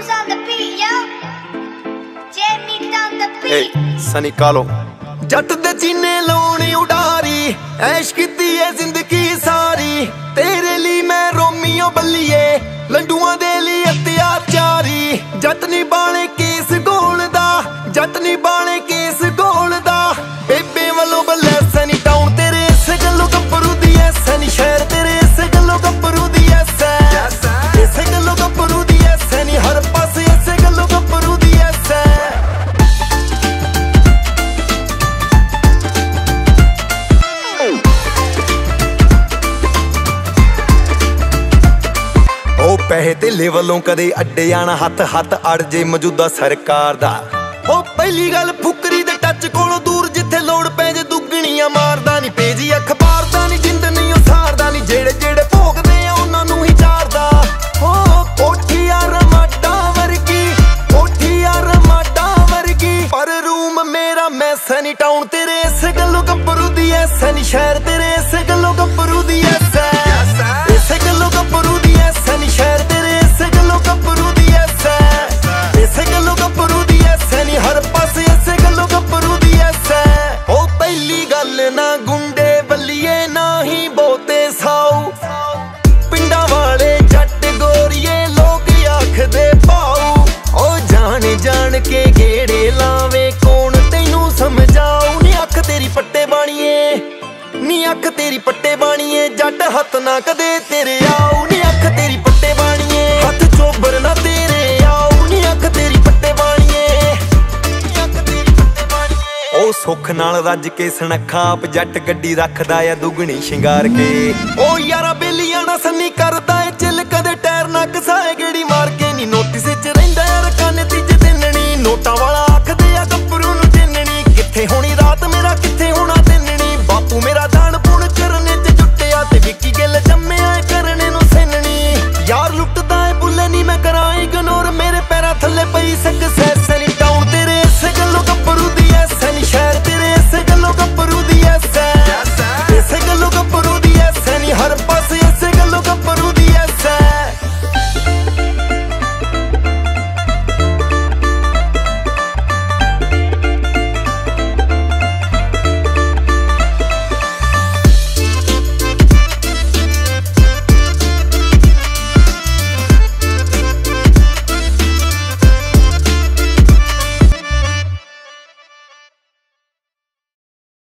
सनी कालो जट दे जीने लाउणी उडारी ऐश कीती है जिंदगी सारी तेरे लिए मैं रोमियो बल्लिए लंडुआं दे लिए अत्याचारी जट नी बाणे केस गोलदा जट नी बाणे केस गोलदा बेबे वालों बल्ले सनी टाउन तेरे इस गल्लों गब्बरू दी ऐ सनी शहर तेरे इस गल्लों गब्बरू दी ऐ इस गल्लों गब्बरू दी ऐ सनी हर पासे इस गल्लों गब्बरू दी ऐ पैसे धिले वालों कदे अड्डे आना हथ हथ अड़ जे मौजूदा सरकार दा ओ पहली गल फुकरी दे टच कोलों दूर जिथे लोड़ पै जे दुगणियां मारदा नी पेजी अखबार दा नी जिंद नहीं ओ सारदा नी जेड़े जेड़े भोगदे आ उन्हां नूं ही चारदा ओ कोठी यार माटा वर्गी कोठी यार माटा वर्गी पर रूम मेरा मैं सनी टाउन तेरे इस गल्लों गब्बरू दी ऐ सनी शहर तेरे इस गल्लों गब्बरू दी ऐ इस गल्लों गब्बरू दी ऐ सनी शहर तेरे इस गल्लों गब्बरू दी ऐ इस गल्लों गब्बरू दी ऐ सनी हर पासे इस गल्लों गब्बरू दी ऐ ओ पहली गल ना गुंडे बल्लिए ना ही बहुते साऊ पिंडा वाले जट गोरिए लोग आखदे पाऊ ओ जान जान के गेड़े लावे कौन तैनू समझाऊ नी अख तेरी पट्टे बाणीए नी अख तेरी पट्टे बाणीए जट हथ ना कदे तेरे आऊ नी अख तेरी पट्टे बाणीए हथ चोबर ना तेरे आऊ नी अख तेरी पट्टे बाणीए ओ सुख नाल रज के सनखा आप जट गड्डी रखदा है दुगनी शिंगार के ओ यारा बेलियां ना सन्नी करदा है चिल कदे टायर ना घसाए गेड़ी मार के नी नोटिस च रहिंदा यार काने तीजे दिननी नोटां वाला